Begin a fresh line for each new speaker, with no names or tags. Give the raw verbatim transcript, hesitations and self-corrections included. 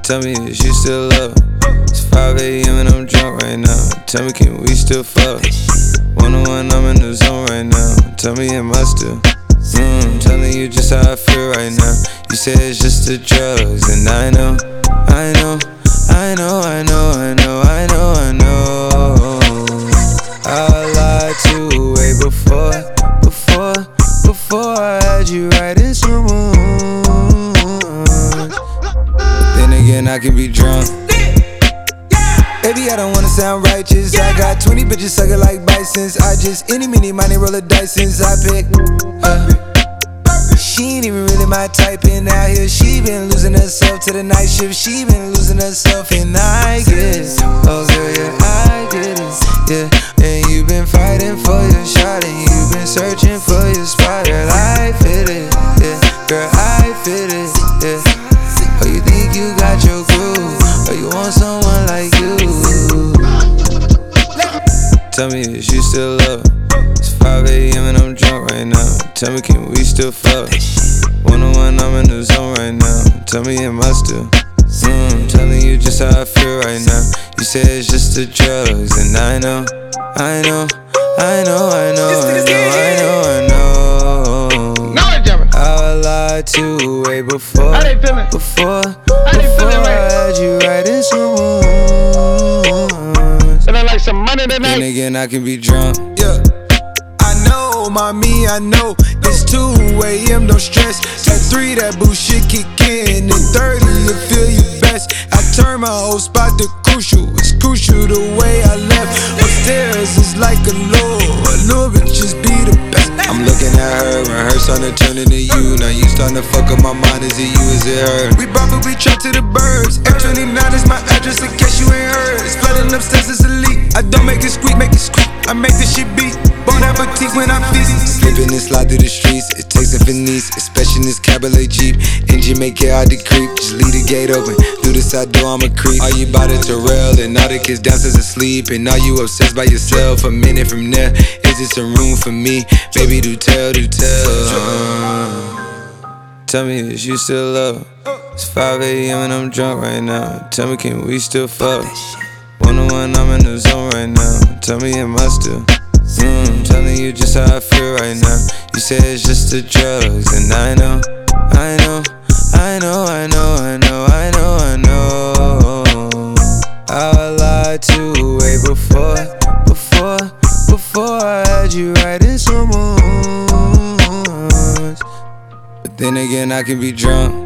Tell me, is you still up? It's five A M and I'm drunk right now. Tell me, can we still fuck? One on one, I'm in the zone right now. Tell me, am I still? Mm, telling you just how I feel right now. You say it's just the drugs, and I know, I know, I know, I know, I know, I know, I know. I lied to you way before, before, before I had you right in some wounds. Then again, I can be drunk. Baby, I don't wanna sound righteous. I got twenty bitches sucking like bisons. I just any, mini, money, roll a dice since I pick her. She ain't even really my type, and out here she been losing herself to the night shift. She been losing herself, and I get it. Oh girl, yeah, I get it. Yeah, and you been fighting for your shot, and you been searching for your spot. Girl, I fit it. Yeah, girl, I fit it. Yeah. Oh, you think you got your groove? Or you want someone like you? Tell me, is you still up? It's five A M and I'm drunk right now. Tell me, can we still fuck? One on one, I'm in the zone right now. Tell me, am I still? Mm, telling you just how I feel right now. You say it's just the drugs, and I know, I know, I know, I know, I know, I know, I know. I lied to you way before, before, before I had you right in some wounds.
And I like some money tonight.
Then again, I can be drunk.
Yeah, I know, mommy, I know. It's two A M, don't stress. At three, that bullshit kick in. And thirty, you feel your best. I turn my whole spot to crucial. It's crucial the way I left. Upstairs is like a law. A little bit just be the best.
I'm looking at her and her starting to turn into you. Now you starting to fuck up my mind. Is it you, is it her?
We bop it, we trap to the birds. F twenty-nine is my address in case you ain't heard. It's flooding upstairs, it's elite. I don't make it squeak, make it squeak. I make this shit beat. Bon appetit when I feast.
Slipping and slide through the streets. It takes a finesse, especially in this cabaret Jeep. Engine make it hard to creep. Just leave the gate open. Through the side door, I'm a creep. Are you by the Terrell? And all the kids downstairs asleep. And are you obsessed by yourself? A minute from there, is it some room for me? Baby, do tell, do tell. Uh, tell me, is you still up? It's five A M and I'm drunk right now. Tell me, can we still fuck? One on one, I'm in the zone right now. Tell me, am I still? Mm, telling you just how I feel right now. You say it's just the drugs, and I know, I know, I know, I know, I know, I know, I know. I lied to you way before, before, before I had you right in some wounds. But then again, I can be drunk.